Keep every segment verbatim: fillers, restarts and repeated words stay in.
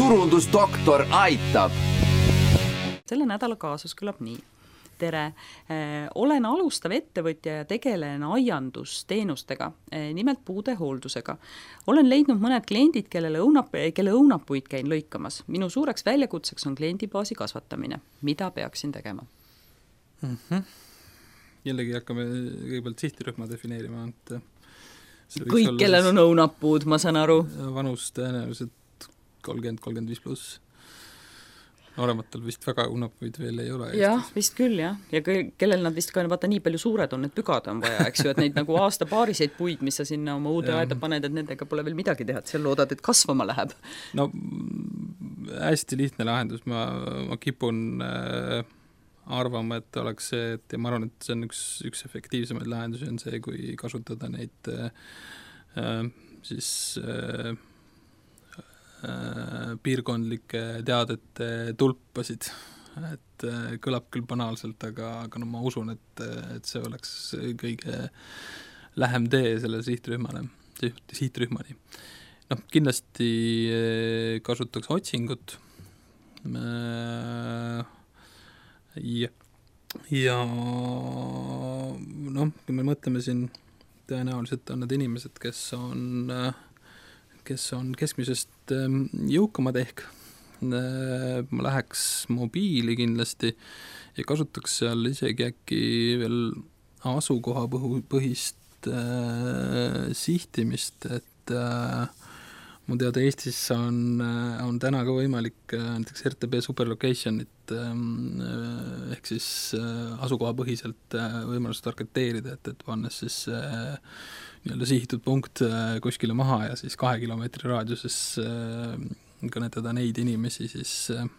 turundusdoktor aitab. Selle nädala kaasus kõlab nii. Tere, olen alustav ettevõtja ja tegelen aiandusteenustega, nimelt puude hooldusega. Olen leidnud mõned kliendid, kellele õunap, kelle õunapuid käin lõikamas. Minu suureks väljakutseks on kliendibaasi kasvatamine. Mida peaksin tegema? Mm-hmm. Jällegi hakkame kõigepealt sihtirühma defineerima. Et kõik, kellel on õunapuud, ma saan aru. Vanus tõenäoliselt kolmkümmend kolmkümmend viis pluss. Noorematel vist väga õunapuid veel ei ole. Jah, vist küll, jah. Ja kellel nad vist ka vaata nii palju suured on, et pügada on vaja, eks ju, et neid nagu aasta paariseid puid, mis sa sinna oma uude ja. aeda paned, et nendega pole veel midagi teha, et seal loodad, et kasvama läheb. No hästi lihtne lahendus. Ma, ma kipun äh, arvama, et oleks see, et ja ma arvan, et see on üks, üks efektiivsemaid lahendusi on see, kui kasutada neid äh, siis äh, piirkondlike teadete tulpasid, et kõlab küll banaalselt, aga, aga no ma usun, et, et see oleks kõige lähem tee selle sihtrühmale, sihtrühmani. Noh, kindlasti kasutaks otsingut ja, ja noh, kui me mõtleme siin, tõenäoliselt on need inimesed, kes on kes on keskmisest jõukamad ehk. Ma läheks mobiili kindlasti ja kasutaks seal isegi äkki veel asukoha põhist äh, sihtimist, et äh, mu teada Eestis on, on täna ka võimalik äh, näiteks R T B superlocationit äh, ehk siis äh, asukoha põhiselt äh, võimalust targeteerida, et, et pannes siis äh, nii-öelda sihitud punkt kuskile maha ja siis kahe kilomeetri raadiuses kõnetada neid inimesi siis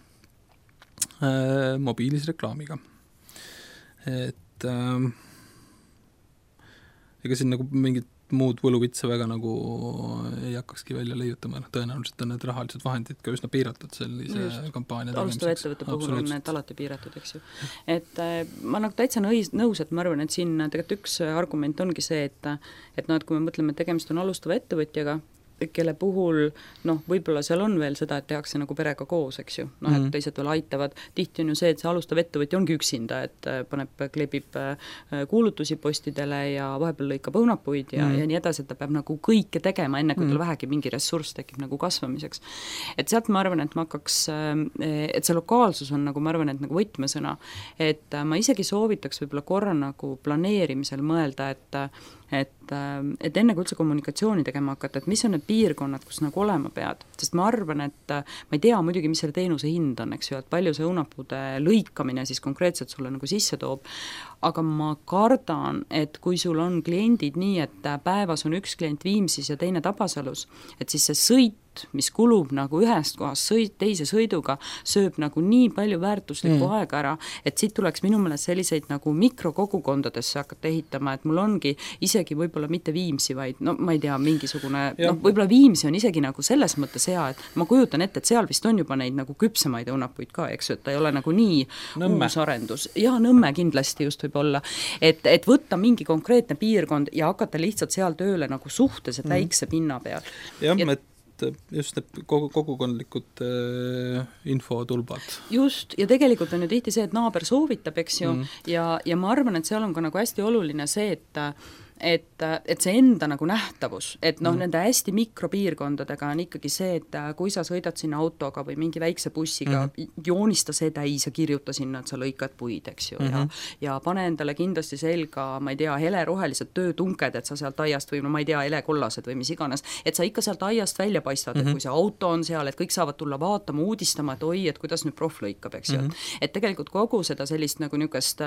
äh, mobiilis reklaamiga. Et äh, ega siin nagu mingit muud võluvitse väga nagu ei hakkakski välja leiutama. Tõenäoliselt on need rahalised vahendid ka üsna piiratud sellise Just. kampaania tegemiseks. Alustava ettevõtte puhul on need alati piiratud, eks ju. Et äh, ma nagu täitsa nõus, et ma arvan, et siin tegelikult üks argument ongi see, et, et no, et kui me mõtleme, et tegemist on alustava ettevõtjaga, kelle puhul, noh, võib-olla seal on veel seda, et tehakse nagu perega koos, eks ju, noh, et teised veel aitavad. Tihti on ju see, et see alustav ettevõtja ongi üksinda, et paneb, kleebib kuulutusi postidele ja vahepeal lõikab õunapuid ja, mm. ja nii edasi, et ta peab nagu kõike tegema, enne kui tal mm. vähegi mingi ressurss tekib nagu kasvamiseks. Et sealt ma arvan, et ma hakkaks, et see lokaalsus on nagu, ma arvan, et nagu võtmesõna, et ma isegi soovitaks võib-olla korra nagu planeerimisel mõelda, et Et, et enne kui üldse kommunikatsiooni tegema hakata, et mis on need piirkonnad, kus nagu olema pead, sest ma arvan, et ma ei tea muidugi, mis selle teenuse hind on, eks ju, et palju see õunapuude lõikamine siis konkreetselt sulle nagu sisse toob, aga ma kardan, et kui sul on kliendid nii, et päevas on üks klient Viimsis ja teine Tabasalus, et siis see sõit, mis kulub nagu ühest kohast sõit, teise sõiduga, sööb nagu nii palju väärtuslikku mm. aega ära, et siit tuleks minu meelest selliseid nagu mikrokogukondadesse hakata ehitama, et mul ongi isegi võib-olla mitte Viimsi, vaid no ma ei tea, mingisugune, noh võib-olla Viimsi on isegi nagu selles mõttes hea, et ma kujutan ette, et seal vist on juba neid nagu küpsemaid õunapuid ka, eks ju, et ta ei ole nagu nii Nõmme. Uus arendus. Ja Nõmme kindlasti just võib olla, et, et võtta mingi konkreetne piirkond ja hakata lihtsalt seal tööle nagu suhteliselt mm. väikse pinna peal. Jah, ja, et just need kogu, kogukondlikud äh, infotulbad. Just, ja tegelikult on ju tihti see, et naaber soovitab, eks ju, mm. ja, ja ma arvan, et seal on ka nagu hästi oluline see, et et, et see enda nagu nähtavus, et noh, mm. nende hästi mikropiirkondadega on ikkagi see, et kui sa sõidad sinna autoga või mingi väikse bussiga, mm. joonista see täis ja kirjuta sinna, et sa lõikad puid, eks ju, mm-hmm. ja, ja pane endale kindlasti selga, ma ei tea, helerohelised töötunked, et sa sealt aiast või no ma ei tea, helekollased või mis iganes, et sa ikka sealt aiast välja paistad, mm-hmm. et kui see auto on seal, et kõik saavad tulla vaatama, uudistama, et oi, et kuidas nüüd prof lõikab, eks ju, mm-hmm. et tegelikult kogu seda sellist nagu niukest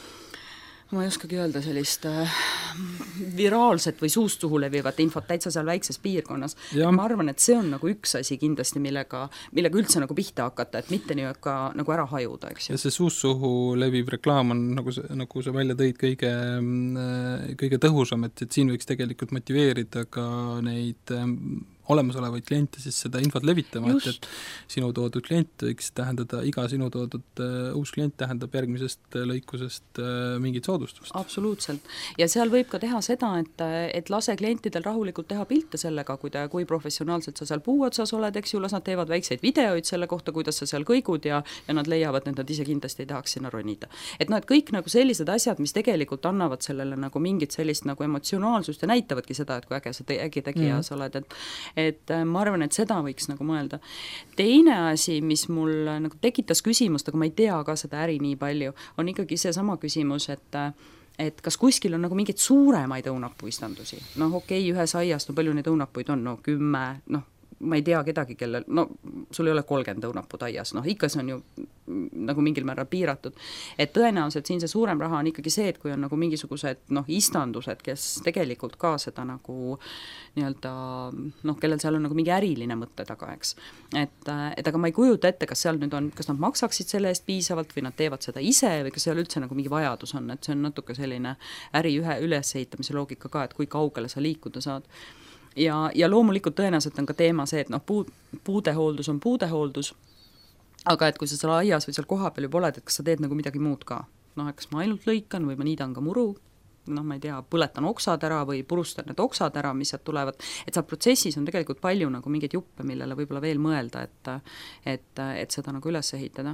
ma ei oskagi öelda sellist äh, viraalset või suust suhu levivat infot täitsa seal väikses piirkonnas. Ma arvan, et see on nagu üks asi kindlasti, millega, millega üldse nagu pihta hakata, et mitte nii ka nagu ära hajuda, eks ju. Ja see suust suhu leviv reklaam on, nagu, nagu sa välja tõid, kõige, kõige tõhusam, et, et siin võiks tegelikult motiveerida ka neid olemasolevaid kliente siis seda infot levitama, et, et sinu toodud klient võiks tähendada, iga sinu toodud uh, uus klient tähendab järgmisest lõikusest uh, mingit soodustust. Absoluutselt. Ja seal võib ka teha seda, et, et lase klientidel rahulikult teha pilte sellega, kui, ta, kui professionaalselt sa seal puu otsas oled, eks ju, las nad teevad väikseid videoid selle kohta, kuidas sa seal kõigud ja, ja nad leiavad, et nad ise kindlasti ei tahaks sinna ronida. Et no, et kõik nagu sellised asjad, mis tegelikult annavad sellele nagu mingit sellist nagu emotsionaalsust ja näitavadki seda, et kui äge sa te, äge tegija mm. sa oled, et, et ma arvan, et seda võiks nagu mõelda. Teine asi, mis mul nagu tekitas küsimust, aga ma ei tea ka seda äri nii palju, on ikkagi see sama küsimus, et et kas kuskil on nagu mingeid suuremaid õunapuistandusi. Noh, okei, okay, ühes aias, no palju neid õunapuid on, no kümme, noh, ma ei tea kedagi, kellel, no sul ei ole kolmkümmend õunapud aias, noh ikka see on ju nagu mingil määral piiratud. Et tõenäoliselt siin see suurem raha on ikkagi see, et kui on nagu mingisugused noh, istandused, kes tegelikult ka seda nagu nii-öelda, noh, kellel seal on nagu mingi äriline mõtte taga, eks. Et, et aga ma ei kujuta ette, kas seal nüüd on, kas nad maksaksid selle eest piisavalt või nad teevad seda ise või kas seal üldse nagu mingi vajadus on, et see on natuke selline äri ühe ülesehitamise loogika ka, et kui kaugele sa liikuda saad. Ja, ja loomulikult tõenäoliselt on ka teema see, et noh, puud, puudehooldus on puudehooldus, aga et kui sa seal aias või seal koha peal juba oled, et kas sa teed nagu midagi muud ka. Noh, kas ma ainult lõikan või ma niidan ka muru, noh, ma ei tea, põletan oksad ära või purustan need oksad ära, mis sealt tulevad, et seal protsessis on tegelikult palju nagu mingeid juppe, millele võib-olla veel mõelda, et, et, et seda nagu üles ehitada.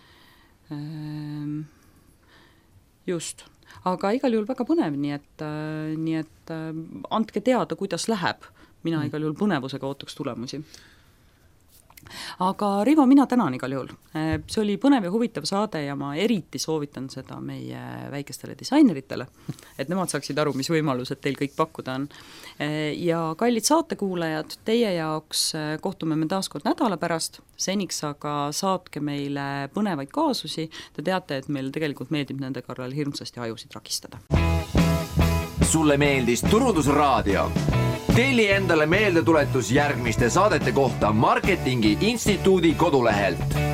Ehm, just. Aga igal juhul väga põnev, nii et, äh, nii et äh, andke teada, kuidas läheb. Mina igal juhul põnevusega ootuks tulemusi. Aga Rivo, mina tänan igal juhul. See oli põnev ja huvitav saade ja ma eriti soovitan seda meie väikestele disaineritele, et nemad saaksid aru, mis võimalused teil kõik pakkuda on. Ja kallid saatekuulajad, teie jaoks kohtume me taas kord nädala pärast, seniks aga saatke meile põnevaid kaasusi. Te teate, et meil tegelikult meeldib nende korral hirmsasti ajusid rakistada. Sulle meeldis Turundusraadio? Telli endale meeldetuletus järgmiste saadete kohta Marketingi Instituudi kodulehelt.